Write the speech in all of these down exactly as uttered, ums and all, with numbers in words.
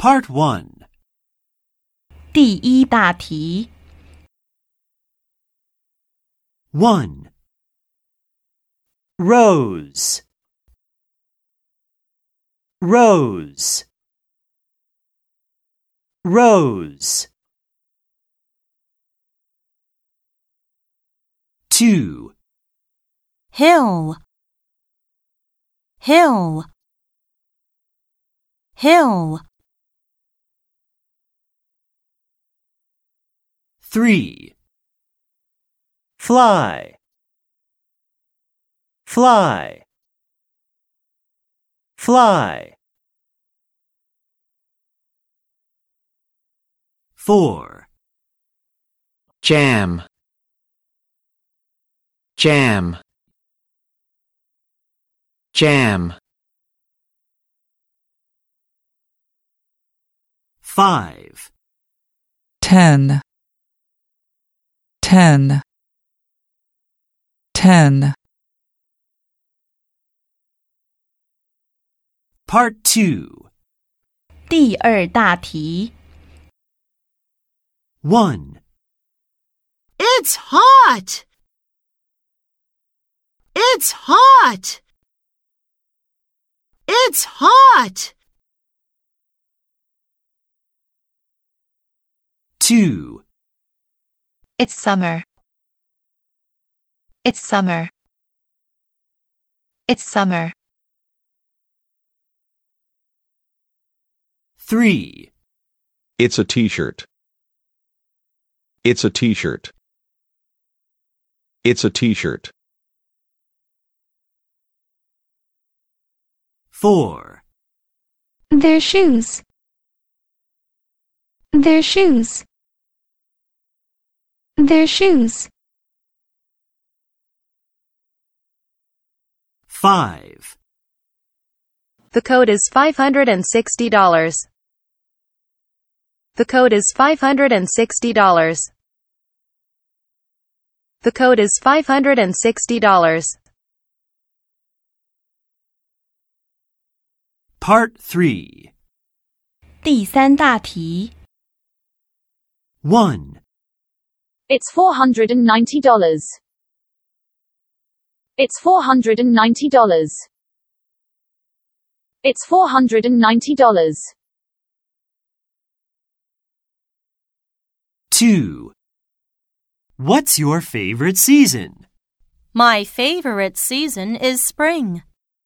Part one. 第一大题 one. Rose. Rose. Rose. two. Hill Hill Hill three. Fly. Fly. Fly. four. Jam. Jam. Jam. five. ten, ten, ten. Part two. 第二大题 one. It's hot! It's hot! It's hot! two. It's summer. It's summer. It's summer. three. It's a t-shirt. It's a t-shirt. It's a t-shirt. four. Their shoes. Their shoes. Their shoes. five. The code is five hundred sixty dollars. The code is five hundred sixty dollars. The code is five hundred sixty dollars. Part three. 第三大题 one. It's four hundred ninety dollars. It's four hundred ninety dollars. It's four hundred ninety dollars. two. What's your favorite season? My favorite season is spring.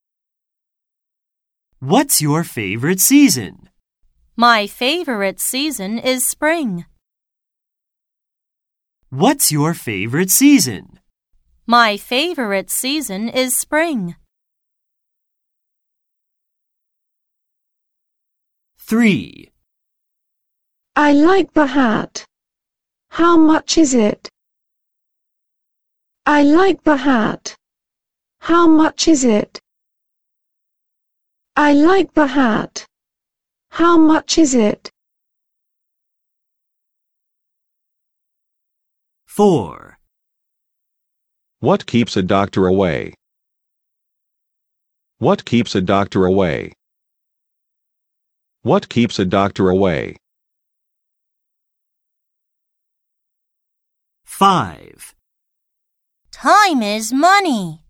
What's your favorite season? My favorite season is spring. What's your favorite season? My favorite season is spring. three. I like the hat. How much is it? I like the hat. How much is it? I like the hat. How much is it? four. What keeps a doctor away? What keeps a doctor away? What keeps a doctor away? five. Time is money.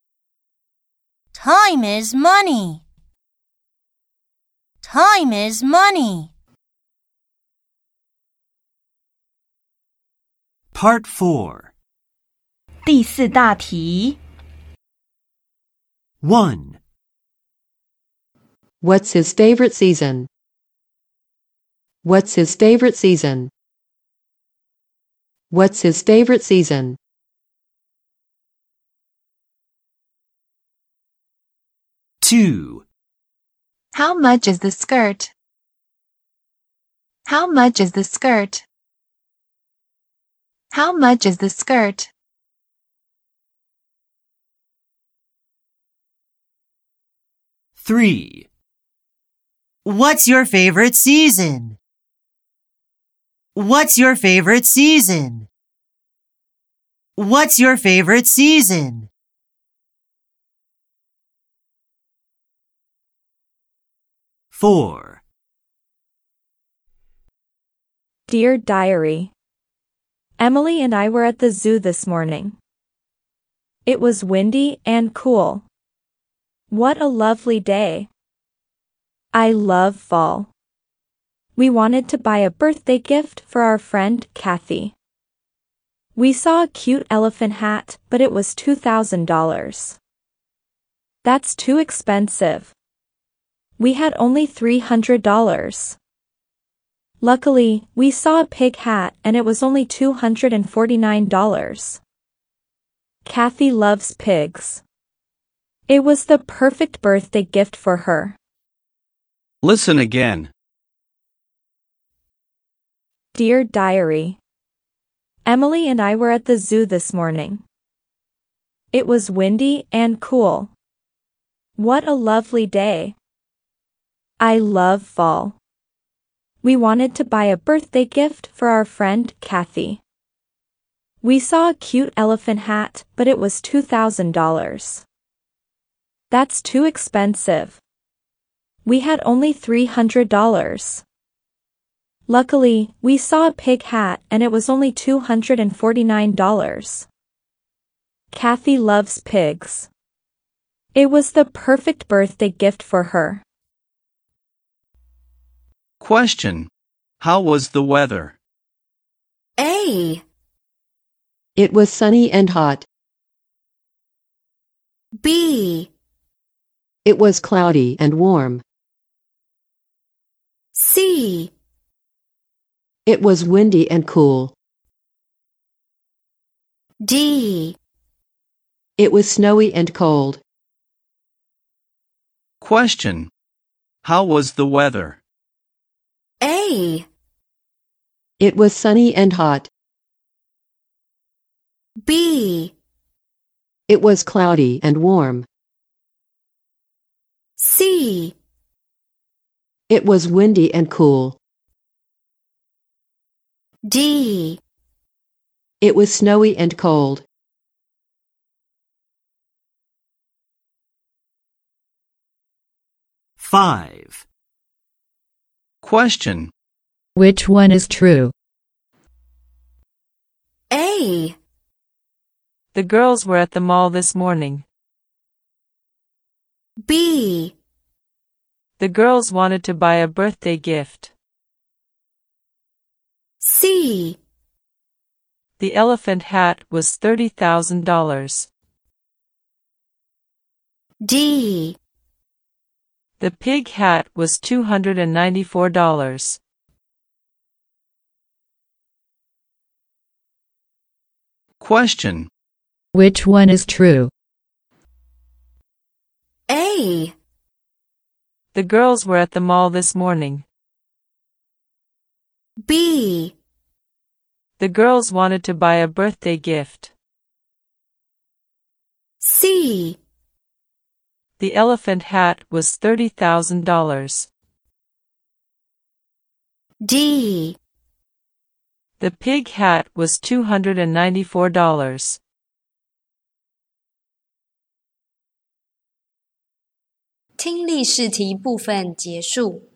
Time is money. Time is money. Part four. 第四大题 one. What's his favorite season? What's his favorite season? What's his favorite season? two. How much is the skirt? How much is the skirt? How much is the skirt? three. What's your favorite season? What's your favorite season? What's your favorite season? four. Dear Diary, Emily and I were at the zoo this morning. It was windy and cool. What a lovely day. I love fall. We wanted to buy a birthday gift for our friend Kathy. We saw a cute elephant hat, but it was two thousand dollars. That's too expensive. We had only three hundred dollars. Luckily, we saw a pig hat and it was only two hundred forty-nine dollars. Kathy loves pigs. It was the perfect birthday gift for her. Listen again. Dear Diary, Emily and I were at the zoo this morning. It was windy and cool. What a lovely day. I love fall. We wanted to buy a birthday gift for our friend Kathy. We saw a cute elephant hat, but it was two thousand dollars. That's too expensive. We had only three hundred dollars. Luckily, we saw a pig hat and it was only two hundred forty-nine dollars. Kathy loves pigs. It was the perfect birthday gift for her. Question. How was the weather? A. It was sunny and hot. B. It was cloudy and warm. C. It was windy and cool. D. It was snowy and cold. Question. How was the weather? A. It was sunny and hot. B. It was cloudy and warm. C. It was windy and cool. D. It was snowy and cold. Five. Question. Which one is true? A. The girls were at the mall this morning. B. The girls wanted to buy a birthday gift. C. The elephant hat was thirty thousand dollars. D. The pig hat was two hundred ninety-four dollars. Question. Which one is true? A. The girls were at the mall this morning. B. The girls wanted to buy a birthday gift. C. The elephant hat was thirty thousand dollars. D. The pig hat was two hundred ninety-four dollars. 听力试题部分结束。